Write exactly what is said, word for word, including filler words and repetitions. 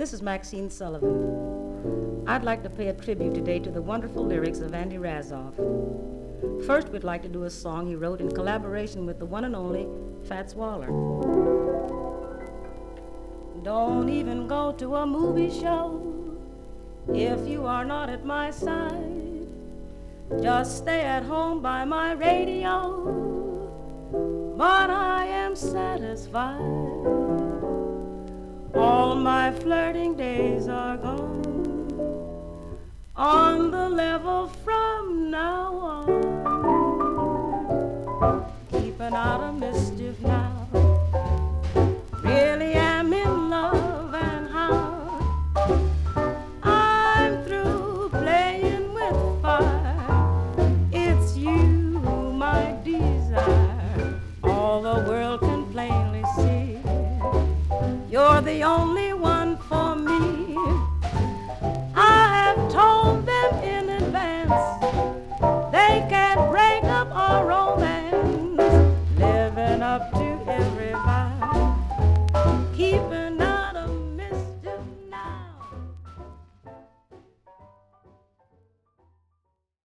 This is Maxine Sullivan. I'd like to pay a tribute today to the wonderful lyrics of Andy Razzoff. First, we'd like to do a song he wrote in collaboration with the one and only Fats Waller. Don't even go to a movie show if you are not at my side. Just stay at home by my radio, but I am satisfied. All my flirting days are gone, on the level from now on. Keeping out of mischief now, really am in love and how. I'm through playing with fire, it's you my desire. All the world can plainly see you're the only